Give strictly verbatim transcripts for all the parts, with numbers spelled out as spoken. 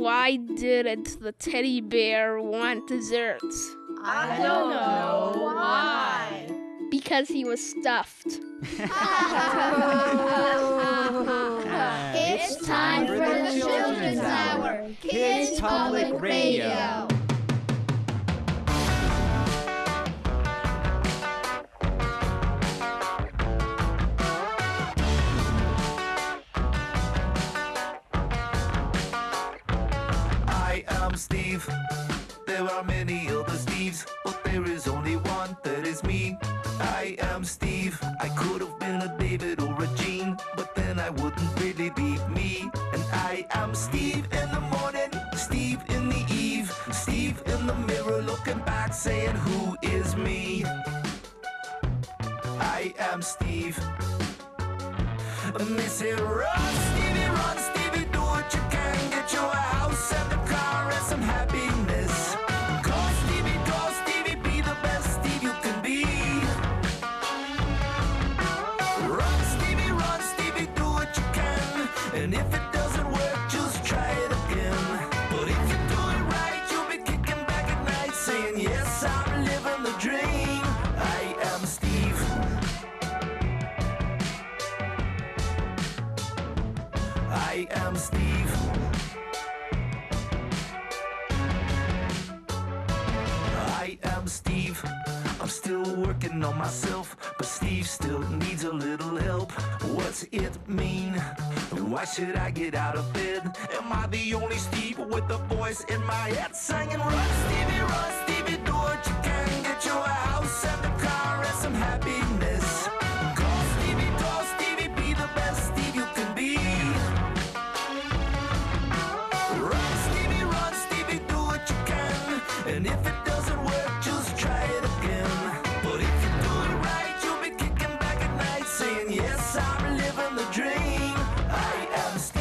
Why didn't the teddy bear want dessert? I don't know why. Because he was stuffed. It's time for the Children's Hour, Kids Public Radio. I am Steve. There are many other Steves, but there is only one that is me. I am Steve. I could have been a David or a Gene, but then I wouldn't really be me. And I am Steve in the morning, Steve in the eve, Steve in the mirror looking back saying, who is me? I am Steve. And they say, run, Stevie, run, Stevie, do what you can. Get you a house and a car and some happiness. Call Stevie, call Stevie, be the best Steve you can be. Run, Stevie, run, Stevie, do what you can. And if it doesn't work, just try it again. But if you do it right, you'll be kicking back at night saying, yes, I'm living the dream. I am Steve. I am Steve. I am Steve. I'm still working on myself, but Steve still needs a little help. What's it mean? And why should I get out of bed? Am I the only Steve with a voice in my head singing, run, Stevie, run, Stevie, do what you can. Get you a house and a car and some happiness. Call Stevie, call Stevie, be the best Steve you can be. Run, Stevie, run, Stevie, do what you can. And if it doesn't work, just try it again. But if you do it right, you'll be kicking back at night saying, yes, I'm living the dream. I am Steve.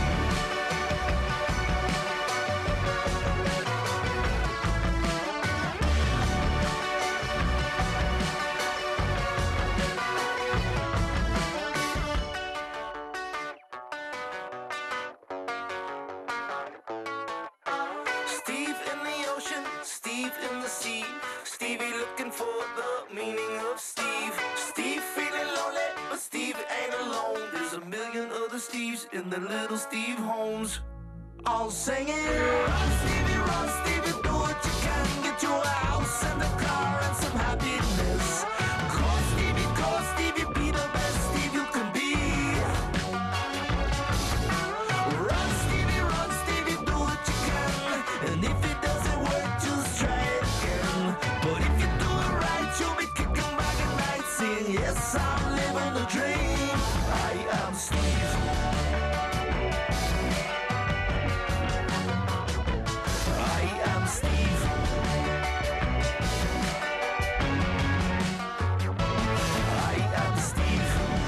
Steve in the ocean, Steve in the sea, Stevie looking for the meaning of Steve. Steve feeling lonely, but Steve ain't alone. There's a million other Steves in the little Steve homes, all singing, run, Stevie, run, Stevie, do what you can. Get you a house and a car and some happiness. Call Stevie, call Stevie, be the best Steve you can be. Run, Stevie, run, Stevie, do what you can. And if it doesn't work, just try it again. But if you do it right, you'll be kicking back at night saying, yes, I'm living the dream. I am Steve. I am Steve. I am Steve.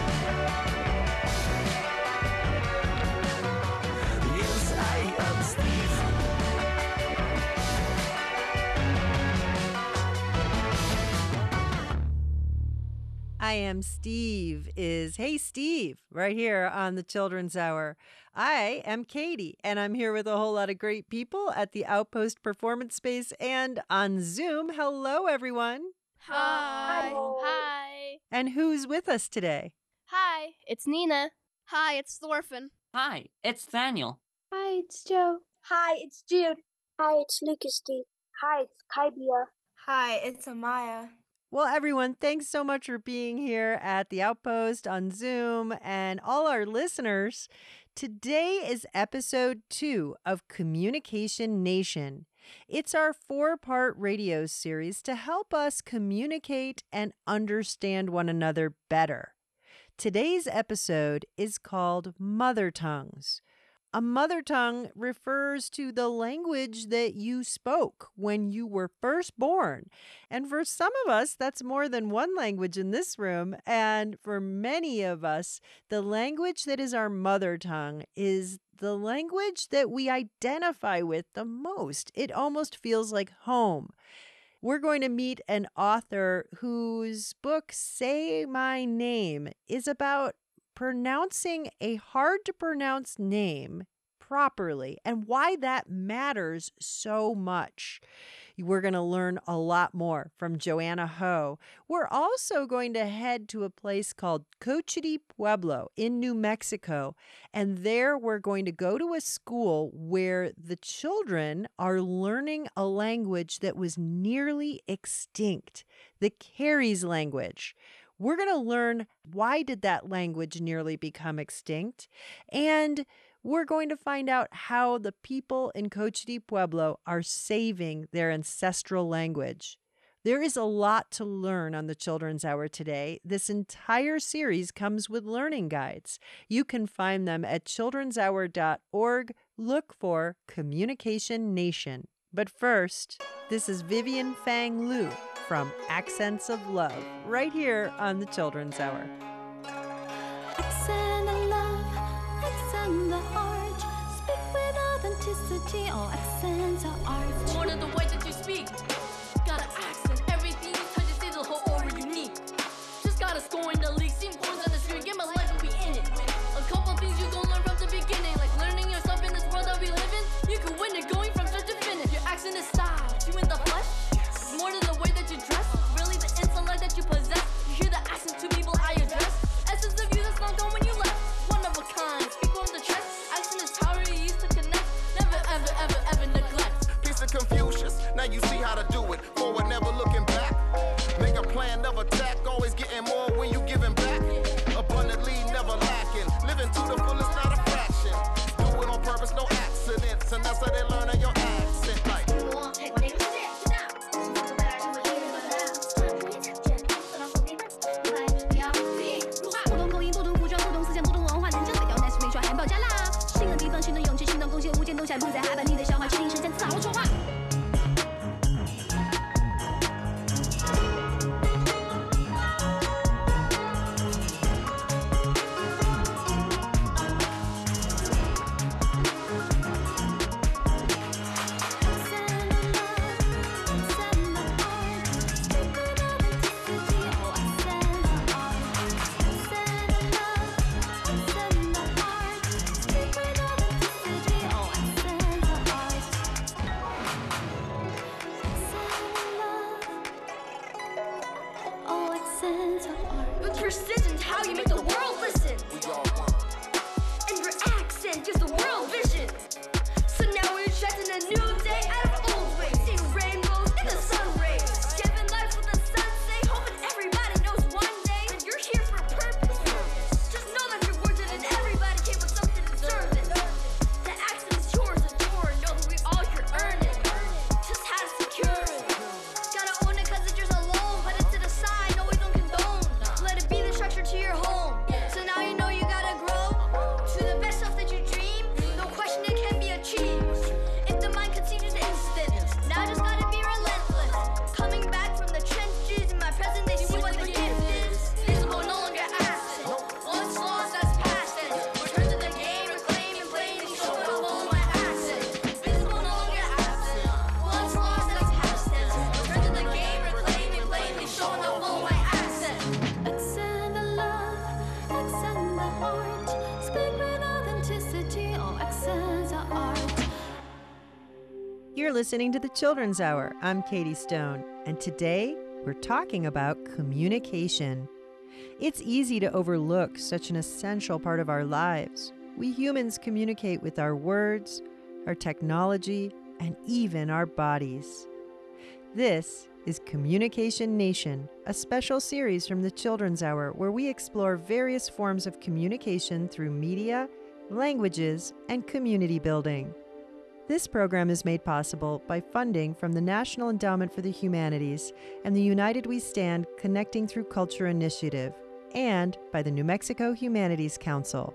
Yes, I am Steve. I Am Steve is Hey Steve right here on the Children's Hour. I am Katie, and I'm here with a whole lot of great people at the Outpost Performance Space and on Zoom. Hello, everyone. Hi. Hi. And who's with us today? Hi, it's Nina. Hi, it's Thorfinn. Hi, it's Daniel. Hi, it's Joe. Hi, it's Jude. Hi, it's Lucas Steve. Hi, it's Kybia. Hi, it's Amaya. Well, everyone, thanks so much for being here at the Outpost on Zoom and all our listeners. Today is episode two of Communication Nation. It's our four-part radio series to help us communicate and understand one another better. Today's episode is called Mother Tongues. A mother tongue refers to the language that you spoke when you were first born. And for some of us, that's more than one language in this room. And for many of us, the language that is our mother tongue is the language that we identify with the most. It almost feels like home. We're going to meet an author whose book, Say My Name, is about pronouncing a hard-to-pronounce name properly and why that matters so much. We're going to learn a lot more from Joanna Ho. We're also going to head to a place called Cochiti Pueblo in New Mexico. And there we're going to go to a school where the children are learning a language that was nearly extinct, the Carries language. We're going to learn why did that language nearly become extinct, and we're going to find out how the people in Cochiti Pueblo are saving their ancestral language. There is a lot to learn on the Children's Hour today. This entire series comes with learning guides. You can find them at children's hour dot org. Look for Communication Nation. But first, this is Vivian Fang Liu from Accents of Love, right here on the Children's Hour. Accent of love, accent the heart. Speak with authenticity, all accents are art. More than the way that you speak. Got an accent, everything you touch is the whole over unique. Just gotta score in the league, seen points on the screen, get my life and be in it. A couple things you gon' learn from the beginning, like learning yourself in this world that we live in. You can win it going from start to finish. Your accent is style, you in the flesh. It's more than the way that you dress, really the intellect that you possess. You hear the accent to people I address. Essence of you that's not gone when you left. One of a kind, speak from the chest. Accent is how you used to connect. Never, ever, ever, ever neglect. Piece of Confucius, now you see how to do it. Forward, never looking back. Make a plan of attack, always getting more when you giving back. Abundantly, never lacking. Living to the fullest, not a fraction. Do it on purpose, no accidents. And that's how they learn on your accent. Like, with precision, how you make the world listen. And your accent gives the world vision. So now we're attracting a new day out of old ways. Seeing rainbows in the sun rays. Giving life with the sunset, hoping everybody knows one day that you're here for a purpose. Just know that you're worth it and everybody came with something to deserve it. The accent is yours, adore. Know that we all here earn it. Just how to secure it. Gotta own it cause it's yours alone. Put it to the side, no we don't condone. Let it be the structure to your home. So now you know you gotta grow to the best self that you dream. No question it can be achieved. If the mind continues instant, now just gotta be relentless. Coming back from the trenches in my present, they see what the gift is. Visible, no longer absent. Once lost, that's past it. Return to the game, reclaim and play and show it all on my accent. Visible, no longer absent. Once lost, that's past it. Return to the game, reclaim and play and show it all on my accent. Accent of love, accent the heart. Speak with authenticity, all accents are art. You're listening to the Children's Hour. I'm Katie Stone, and today we're talking about communication. It's easy to overlook such an essential part of our lives. We humans communicate with our words, our technology, and even our bodies. This is Communication Nation, a special series from the Children's Hour where we explore various forms of communication through media, languages, and community building. This program is made possible by funding from the National Endowment for the Humanities and the United We Stand Connecting Through Culture initiative, and by the New Mexico Humanities Council.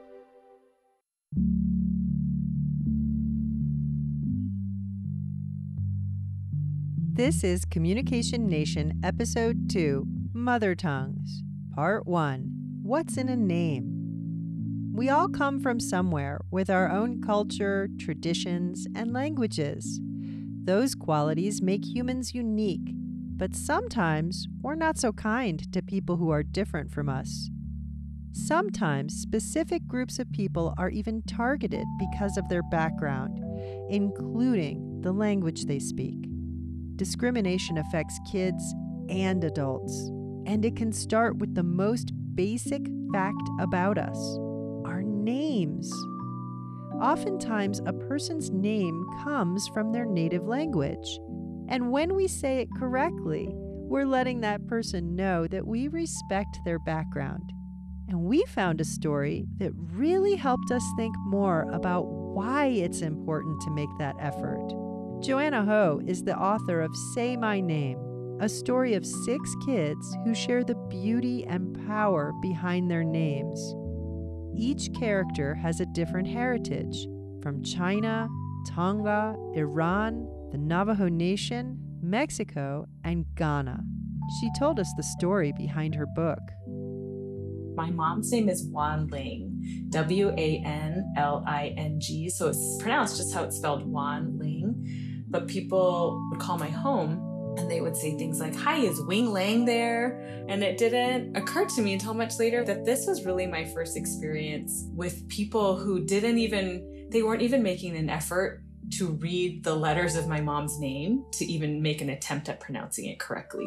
This is Communication Nation, Episode two, Mother Tongues, Part one, What's in a Name? We all come from somewhere with our own culture, traditions, and languages. Those qualities make humans unique, but sometimes we're not so kind to people who are different from us. Sometimes specific groups of people are even targeted because of their background, including the language they speak. Discrimination affects kids and adults, and it can start with the most basic fact about us: our names. Oftentimes, a person's name comes from their native language, and when we say it correctly, we're letting that person know that we respect their background. And we found a story that really helped us think more about why it's important to make that effort. Joanna Ho is the author of Say My Name, a story of six kids who share the beauty and power behind their names. Each character has a different heritage, from China, Tonga, Iran, the Navajo Nation, Mexico, and Ghana. She told us the story behind her book. My mom's name is Wan Ling, W A N L I N G, so it's pronounced just how it's spelled, Wan Ling. But people would call my home and they would say things like, "Hi, is Wing Lang there?" And it didn't occur to me until much later that this was really my first experience with people who didn't even, they weren't even making an effort to read the letters of my mom's name to even make an attempt at pronouncing it correctly.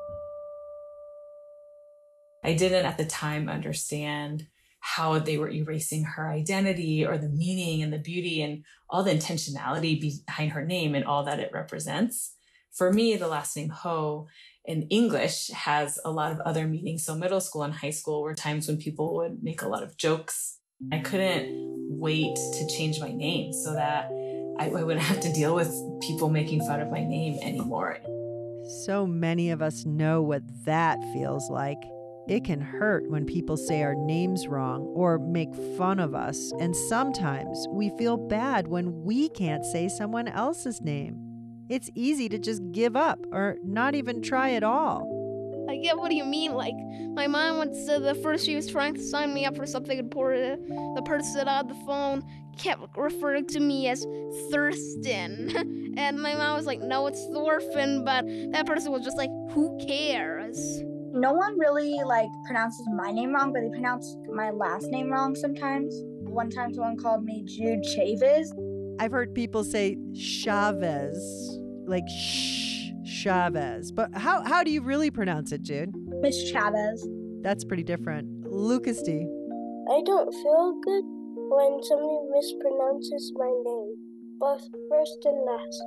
I didn't at the time understand how they were erasing her identity or the meaning and the beauty and all the intentionality behind her name and all that it represents. For me, the last name Ho in English has a lot of other meanings. So middle school and high school were times when people would make a lot of jokes. I couldn't wait to change my name so that I, I wouldn't have to deal with people making fun of my name anymore. So many of us know what that feels like. It can hurt when people say our names wrong or make fun of us, and sometimes we feel bad when we can't say someone else's name. It's easy to just give up or not even try at all. I get what you mean. Like, my mom once said the first she was trying to sign me up for something important, the person on the phone kept referring to me as Thurston. And my mom was like, "No, it's Thorfinn," but that person was just like, "Who cares?" No one really like pronounces my name wrong, but they pronounce my last name wrong sometimes. One time someone called me Jude Chavez. I've heard people say Chavez, like shh, Chavez. But how, how do you really pronounce it, Jude? Miss Chavez. That's pretty different. Lucas D. I don't feel good when somebody mispronounces my name, both first and last.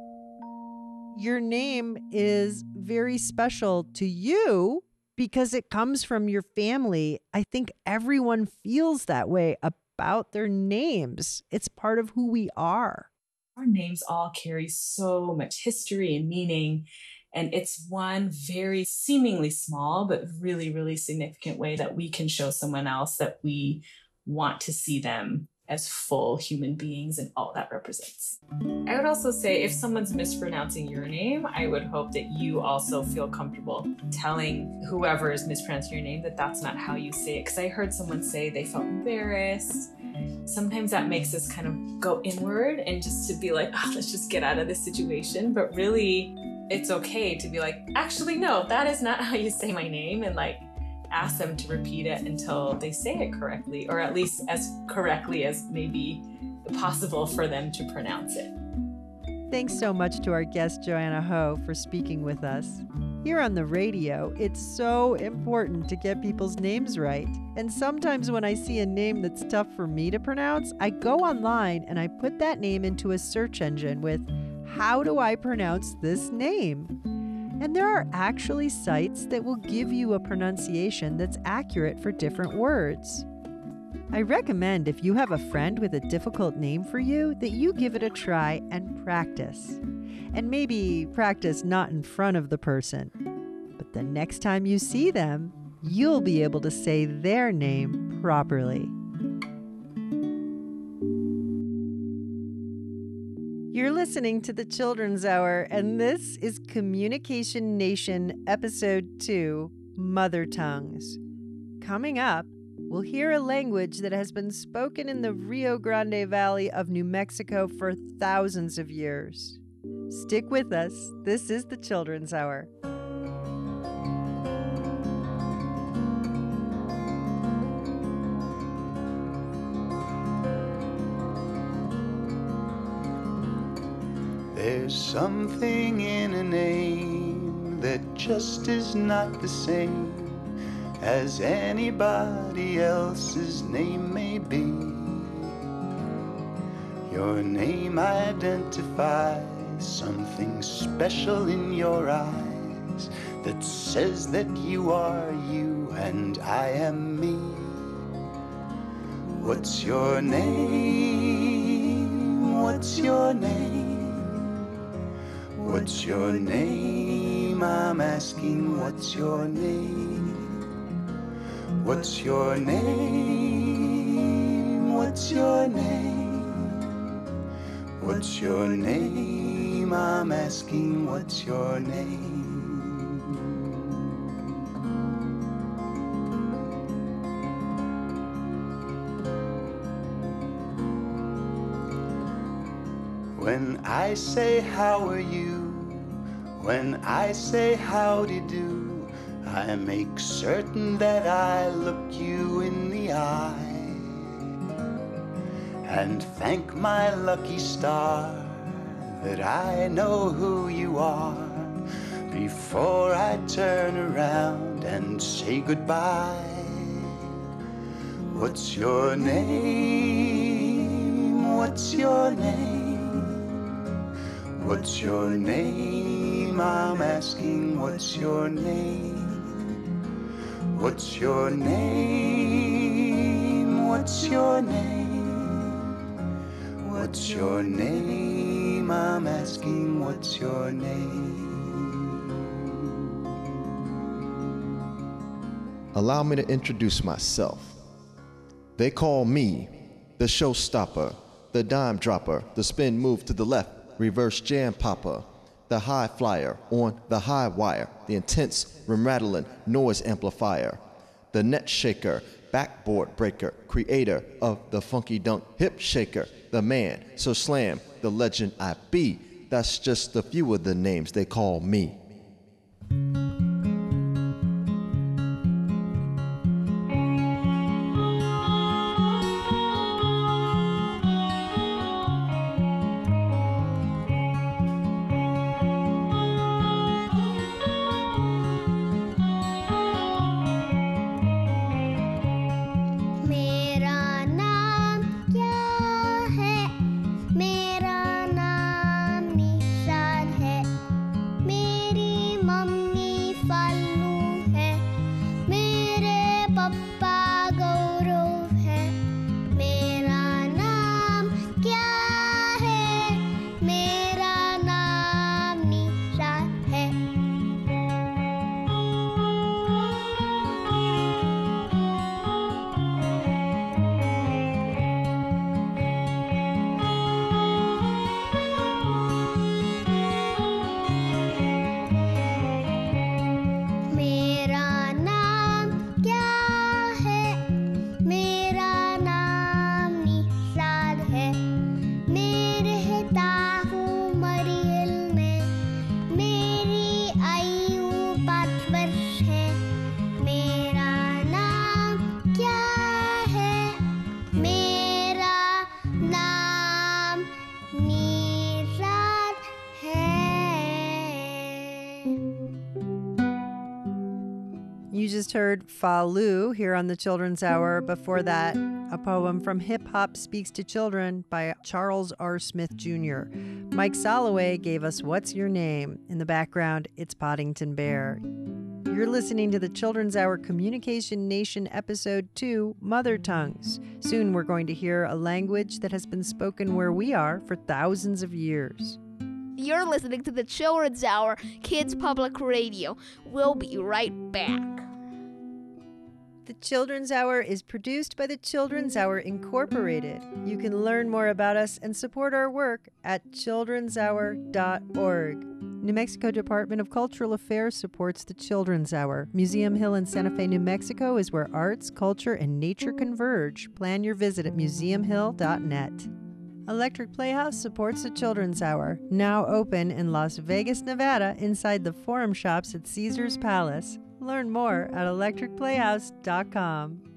Your name is very special to you because it comes from your family. I think everyone feels that way about their names. It's part of who we are. Our names all carry so much history and meaning, and it's one very seemingly small but really, really significant way that we can show someone else that we want to see them as full human beings and all that represents. I would also say if someone's mispronouncing your name, I would hope that you also feel comfortable telling whoever is mispronouncing your name that that's not how you say it. Because I heard someone say they felt embarrassed. Sometimes that makes us kind of go inward and just to be like, oh, let's just get out of this situation. But really, it's okay to be like, actually, no, that is not how you say my name. And like, ask them to repeat it until they say it correctly, or at least as correctly as may be possible for them to pronounce it. Thanks so much to our guest, Joanna Ho, for speaking with us. Here on the radio, it's so important to get people's names right. And sometimes when I see a name that's tough for me to pronounce, I go online and I put that name into a search engine with, "How do I pronounce this name?" And there are actually sites that will give you a pronunciation that's accurate for different words. I recommend if you have a friend with a difficult name for you that you give it a try and practice. And maybe practice not in front of the person, but the next time you see them, you'll be able to say their name properly. You're listening to the Children's Hour, and this is Communication Nation Episode two, Mother Tongues. Coming up, we'll hear a language that has been spoken in the Rio Grande Valley of New Mexico for thousands of years. Stick with us. This is the Children's Hour. There's something in a name that just is not the same as anybody else's name may be. Your name identifies something special in your eyes that says that you are you and I am me. What's your name? What's your name? What's your name? I'm asking, what's your name? What's your name? What's your name? What's your name? I'm asking, what's your name? When I say how are you, when I say howdy do, I make certain that I look you in the eye and thank my lucky star that I know who you are before I turn around and say goodbye. What's your name? What's your name? What's your name? I'm asking, what's your name? What's your name? What's your name? What's your name? I'm asking, what's your name? Allow me to introduce myself. They call me the showstopper, the dime dropper, the spin move to the left, reverse jam popper, the high flyer on the high wire, the intense rim rattling noise amplifier, the net shaker, backboard breaker, creator of the funky dunk hip shaker, the man so slam, the legend I be. That's just a few of the names they call me. You just heard Fa Lu here on the Children's Hour. Before that, a poem from Hip Hop Speaks to Children by Charles R. Smith Junior Mike Soloway gave us What's Your Name? In the background, it's Poddington Bear. You're listening to the Children's Hour Communication Nation Episode two, Mother Tongues. Soon we're going to hear a language that has been spoken where we are for thousands of years. You're listening to the Children's Hour, Kids Public Radio. We'll be right back. The Children's Hour is produced by the Children's Hour Incorporated. You can learn more about us and support our work at children's hour dot org. New Mexico Department of Cultural Affairs supports the Children's Hour. Museum Hill in Santa Fe, New Mexico is where arts, culture, and nature converge. Plan your visit at museum hill dot net. Electric Playhouse supports the Children's Hour, now open in Las Vegas, Nevada, inside the Forum Shops at Caesars Palace. Learn more at electric playhouse dot com.